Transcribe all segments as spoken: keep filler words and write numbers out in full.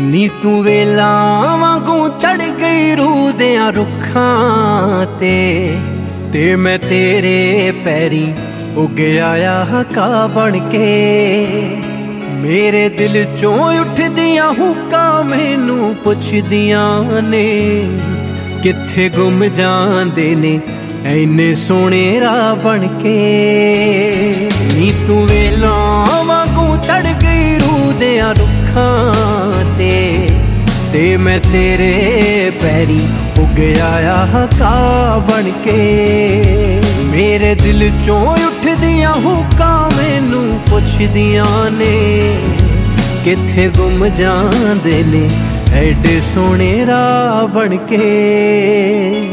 ਨੀ ਤੂੰ ਵੇਲਾ ਵਾਂਗੂ ਚੜ ਗਈ ਰੂਹ ਦਿਆਂ ਰੁੱਖਾਂ ਤੇ ਤੇ ਮੈਂ ਤੇਰੇ ਪੈਰੀ ਉੱਗ ਆਇਆ ਹਕਾ ਬਣ ਕੇ। ਮੇਰੇ ਦਿਲ ਚੋਂ ਉੱਠਦੀਆਂ ਹੁਕਾਂ ਮੈਨੂੰ ਪੁੱਛਦੀਆਂ ਨੇ ਕਿੱਥੇ ਗੁੰਮ ਜਾਂਦੇ ਨੇ ਐਨੇ ਸੋਹਣੇ ਰਾਹ ਬਣ ਕੇ। ਨੀ ਤੂੰ ਵੇਲਾ ਵਾਂਗੂ ਚੜ ਗਈ ਰੂਹ ਦਿਆਂ ਰੁੱਖਾਂ ਤੇ ਤੇ ਮੈਂ ਤੇਰੇ ਪੈਰੀ ਉੱਗ ਆਇਆ ਹਕਾ ਬਣ ਕੇ। ਮੇਰੇ ਦਿਲ ਚੋਂ ਉੱਠਦੀਆਂ ਹੁਕਾਂ ਮੈਨੂੰ ਪੁੱਛਦੀਆਂ ਨੇ ਕਿੱਥੇ ਗੁੰਮ ਜਾਂਦੇ ਨੇ ਐਡੇ ਸੋਹਣੇ ਰਾਹ ਬਣ ਕੇ।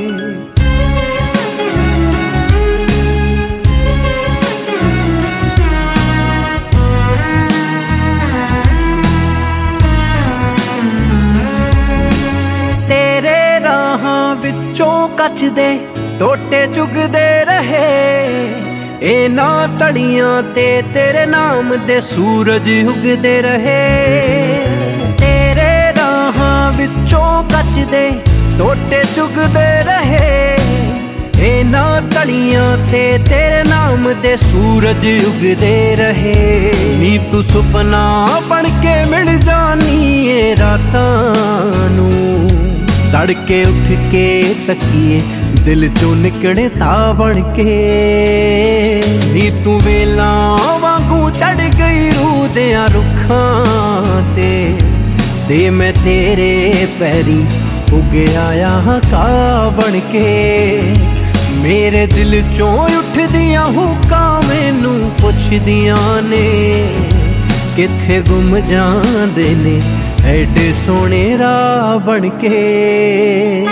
ਵਿੱਚੋਂ ਕੱਚ ਦੇ ਟੋਟੇ ਚੁਗਦੇ ਰਹੇ ਇਹਨਾਂ ਤਲੀਆਂ ਤੇ ਤੇਰੇ ਨਾਮ ਦੇ ਸੂਰਜ ਉਗਦੇ ਰਹੇ। ਤੇਰੇ ਰਾਹਾਂ ਵਿੱਚੋਂ ਕੱਚ ਦੇ ਟੋਟੇ ਚੁਗਦੇ ਰਹੇ ਇਹਨਾਂ ਤਲੀਆਂ ਤੇ ਤੇਰੇ ਨਾਮ ਦੇ ਸੂਰਜ ਉਗਦੇ ਰਹੇ। ਨੀ ਤੂੰ ਸੁਪਨਾ ਬਣ ਕੇ ਮਿਲ ਜਾਨੀ ਏ ਰਾਤਾਂ ਨੂੰ ਤੜਕੇ ਉੱਠ ਕੇ ਤੱਕੀਏ ਦਿਲ ਚੋਂ ਨਿਕਲੇ ਤਾਂ ਬਣ ਕੇ। ਨੀ ਤੂੰ ਵੇਲਾ ਵਾਂਗੂ ਚੜ ਗਈ ਰੂਹ ਦਿਆਂ ਰੁੱਖਾਂ ਤੇ ਤੇ ਮੈਂ ਤੇਰੇ ਪੈਰੀ ਉੱਗ ਆਇਆ ਹਕਾ ਬਣ ਕੇ। ਮੇਰੇ ਦਿਲ ਚੋਂ ਉੱਠਦੀਆਂ ਹੁਕਾਂ ਮੈਨੂੰ ਪੁੱਛਦੀਆਂ ਨੇ ਕਿੱਥੇ ਗੁੰਮ ਜਾਂਦੇ ਨੇ ਐਡੇ ਸੋਹਣੇ ਰਾਹ ਬਣ ਕੇ।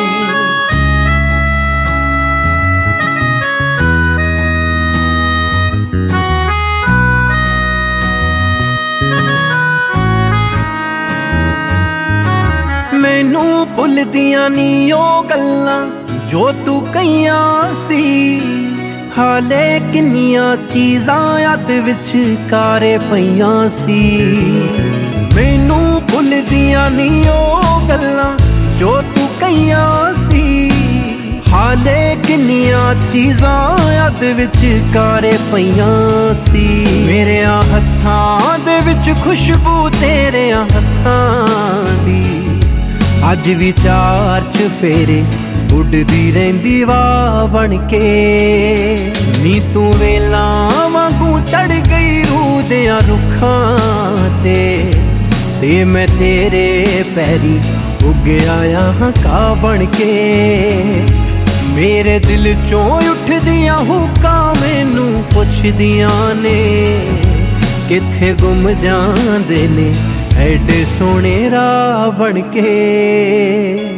ਮੈਨੂੰ ਭੁੱਲਦੀਆਂ ਨੀ ਉਹ ਗੱਲਾਂ ਜੋ ਤੂੰ ਕਹੀਆਂ ਸੀ ਹਾਲੇ ਕਿੰਨੀਆਂ ਚੀਜ਼ਾਂ ਯਾਦ ਵਿੱਚ ਕਾਰੇ ਪਈਆਂ ਸੀ। ਮੈਨੂੰ ਭੁੱਲਦੀਆਂ ਨੀ ਉਹ ਗੱਲਾਂ ਜੋ ਤੂੰ ਕਹੀਆਂ ਸੀ ਹਾਲੇ ਕਿੰਨੀਆਂ ਚੀਜ਼ਾਂ ਯਾਦ ਵਿੱਚ ਕਾਰੇ ਪਈਆਂ ਸੀ। ਮੇਰਿਆਂ ਹੱਥਾਂ ਦੇ ਵਿੱਚ ਖੁਸ਼ਬੂ ਤੇਰਿਆਂ ਹੱਥਾਂ ਦੀ ਅੱਜ ਵੀ ਚਾਰ ਚੁਫੇਰੇ ਉੱਡਦੀ ਰਹਿੰਦੀ ਵਾਹ ਬਣ ਕੇ। ਨੀ ਤੂੰ ਵੇਲਾ ਵਾਂਗੂ ਚੜ ਗਈ ਰੂਹ ਦਿਆਂ ਰੁੱਖਾਂ ਤੇ ਤੇ ਮੈਂ ਤੇਰੇ ਪੈਰੀ ਉੱਗ ਆਇਆ ਹਕਾ ਬਣ ਕੇ। ਮੇਰੇ ਦਿਲ ਚੋਂ ਉੱਠਦੀਆਂ ਹੁਕਾਂ ਮੈਨੂੰ ਪੁੱਛਦੀਆਂ ਨੇ ਕਿੱਥੇ ਗੁੰਮ ਜਾਂਦੇ ਨੇ ਐਡੇ ਸੋਹਣੇ ਰਾਹ ਬਣ ਕੇ।